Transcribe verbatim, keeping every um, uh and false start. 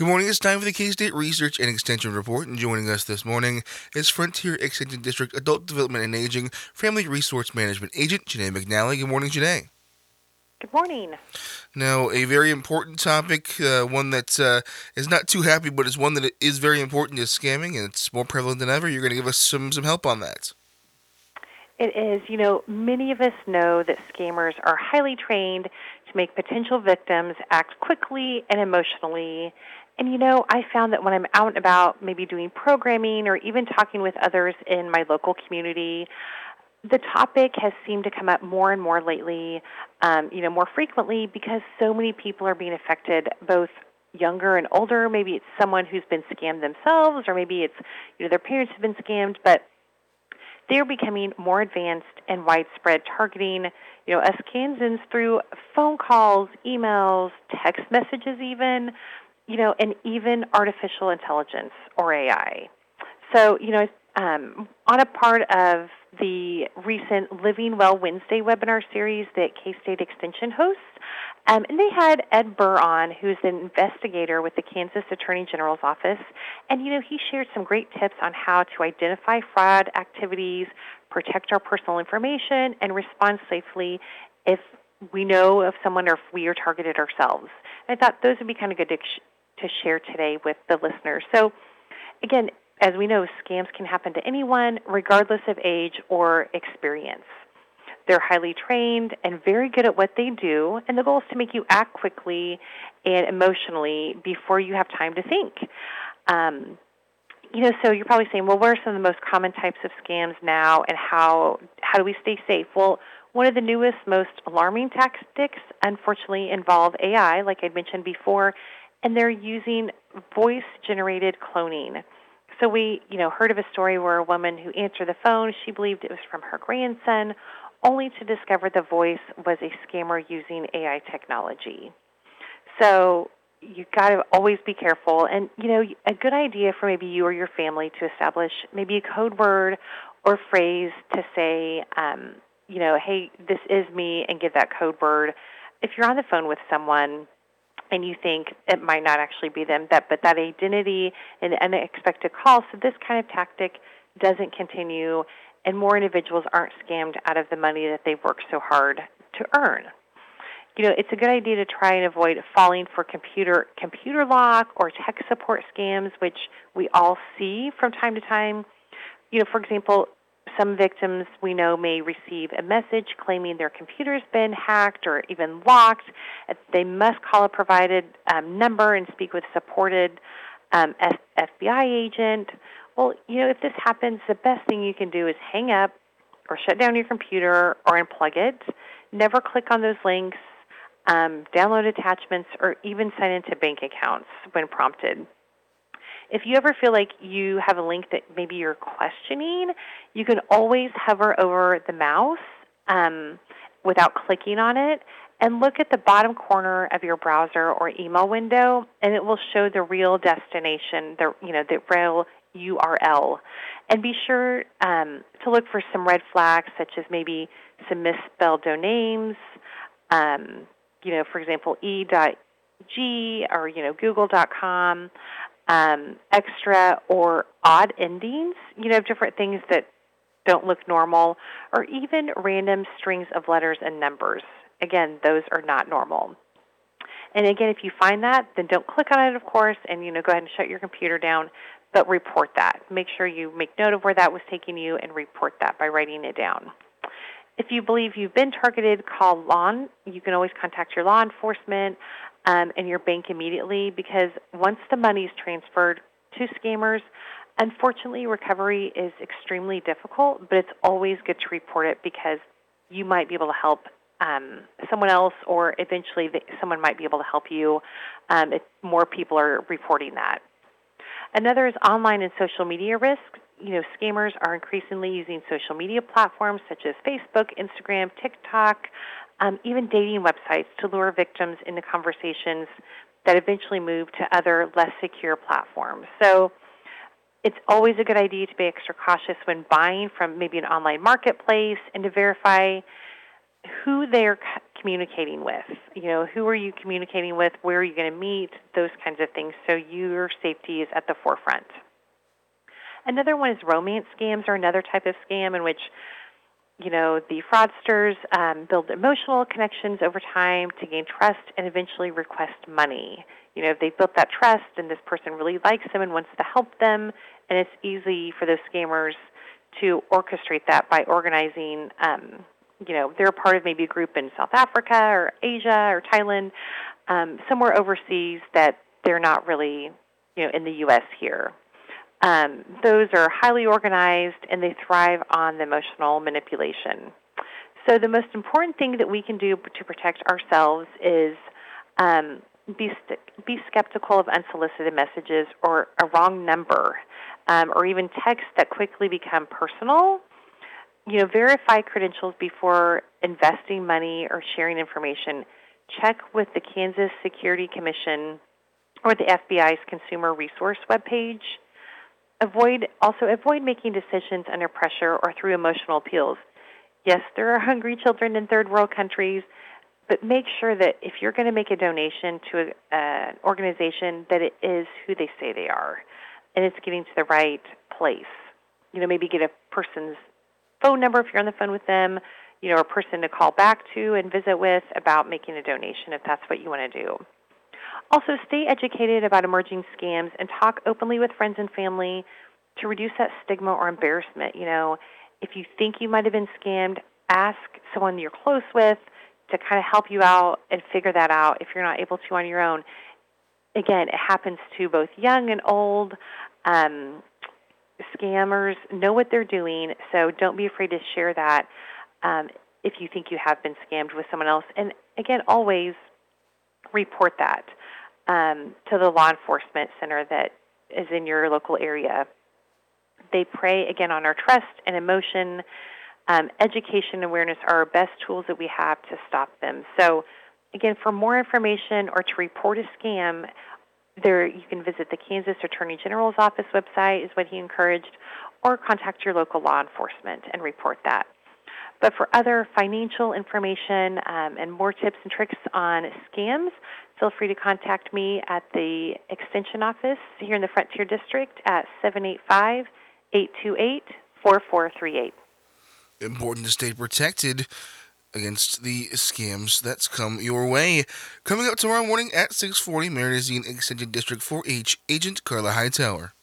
Good morning. It's time for the K-State Research and Extension Report, and joining us this morning is Frontier Extension District Adult Development and Aging Family Resource Management Agent Janae McNally. Good morning, Janae. Good morning. Now, a very important topic, uh, one that uh, is not too happy, but is one that is very important, is scamming, and it's more prevalent than ever. You're going to give us some some help on that. It is, you know, many of us know that scammers are highly trained to make potential victims act quickly and emotionally. And, you know, I found that when I'm out and about, maybe doing programming or even talking with others in my local community, the topic has seemed to come up more and more lately, um, you know, more frequently because so many people are being affected, both younger and older. Maybe it's someone who's been scammed themselves, or maybe it's, you know, their parents have been scammed, but they're becoming more advanced and widespread, targeting, you know, us Kansans through phone calls, emails, text messages even, you know, and even artificial intelligence or A I. So, you know, um, on a part of the recent Living Well Wednesday webinar series that K-State Extension hosts, um, and they had Ed Burr on, who's an investigator with the Kansas Attorney General's office, and, you know, he shared some great tips on how to identify fraud activities, protect our personal information, and respond safely if we know of someone or if we are targeted ourselves. And I thought those would be kind of good to, to share today with the listeners. So, again, as we know, scams can happen to anyone, regardless of age or experience. They're highly trained and very good at what they do, and the goal is to make you act quickly and emotionally before you have time to think. Um, you know, so you're probably saying, well, what are some of the most common types of scams now, and how how do we stay safe? Well, one of the newest, most alarming tactics, unfortunately, involve A I, like I mentioned before, and they're using voice-generated cloning. So we, you know, heard of a story where a woman who answered the phone, she believed it was from her grandson, only to discover the voice was a scammer using A I technology. So you got to always be careful. And, you know, a good idea for maybe you or your family to establish maybe a code word or phrase to say, um, you know, hey, this is me, and give that code word. If you're on the phone with someone and you think it might not actually be them, that but that identity and unexpected calls, so this kind of tactic doesn't continue, and more individuals aren't scammed out of the money that they've worked so hard to earn. You know, it's a good idea to try and avoid falling for computer computer lock or tech support scams, which we all see from time to time. You know, for example, some victims we know may receive a message claiming their computer's been hacked or even locked. They must call a provided um, number and speak with a supported um, F B I agent. Well, you know, if this happens, the best thing you can do is hang up or shut down your computer or unplug it. Never click on those links, um, download attachments, or even sign into bank accounts when prompted. If you ever feel like you have a link that maybe you're questioning, you can always hover over the mouse um, without clicking on it and look at the bottom corner of your browser or email window, and it will show the real destination, the you know the real U R L. And be sure um, to look for some red flags, such as maybe some misspelled domains. Um, you know, for example, e dot g or you know google dot com. Um, extra or odd endings, you know, different things that don't look normal, or even random strings of letters and numbers. Again, those are not normal. And again, if you find that, then don't click on it, of course, and, you know, go ahead and shut your computer down, but report that. Make sure you make note of where that was taking you and report that by writing it down. If you believe you've been targeted, call law. You can always contact your law enforcement um, and your bank immediately, because once the money is transferred to scammers, unfortunately, recovery is extremely difficult, but it's always good to report it, because you might be able to help um, someone else, or eventually the, someone might be able to help you um, if more people are reporting that. Another is online and social media risk. You know, scammers are increasingly using social media platforms such as Facebook, Instagram, TikTok, um, even dating websites to lure victims into conversations that eventually move to other less secure platforms. So it's always a good idea to be extra cautious when buying from maybe an online marketplace, and to verify who they're communicating with? You know, who are you communicating with? Where are you going to meet? Those kinds of things. So your safety is at the forefront. Another one is romance scams, or another type of scam in which, you know, the fraudsters um, build emotional connections over time to gain trust and eventually request money. You know, if they've built that trust and this person really likes them and wants to help them, and it's easy for those scammers to orchestrate that by organizing, um, you know, they're a part of maybe a group in South Africa or Asia or Thailand, um, somewhere overseas that they're not really, you know, in the U S here. Um, those are highly organized, and they thrive on the emotional manipulation. So the most important thing that we can do to protect ourselves is um, be, st- be skeptical of unsolicited messages or a wrong number, um, or even texts that quickly become personal. You know, verify credentials before investing money or sharing information. Check with the Kansas Security Commission or the F B I's Consumer Resource webpage. Avoid also avoid making decisions under pressure or through emotional appeals. Yes, there are hungry children in third world countries, but make sure that if you're going to make a donation to an organization, that it is who they say they are, and it's getting to the right place. You know, maybe get a person's phone number if you're on the phone with them, you know, a person to call back to and visit with about making a donation if that's what you want to do. Also, stay educated about emerging scams and talk openly with friends and family to reduce that stigma or embarrassment. You know, if you think you might have been scammed, ask someone you're close with to kind of help you out and figure that out if you're not able to on your own. Again, it happens to both young and old. Um, scammers know what they're doing, so don't be afraid to share that um, if you think you have been scammed with someone else. And again, always report that um, to the law enforcement center that is in your local area. They prey, again, on our trust and emotion. Um, education and awareness are our best tools that we have to stop them. So, again, for more information or to report a scam, there you can visit the Kansas Attorney General's office website, is what he encouraged, or contact your local law enforcement and report that. But for other financial information um, and more tips and tricks on scams, feel free to contact me at the Extension office here in the Frontier District at seven eight five, eight two eight, four four three eight. Important to stay protected against the scams that's come your way. Coming up tomorrow morning at six forty, Mary Extension District four H, Agent Carla Hightower.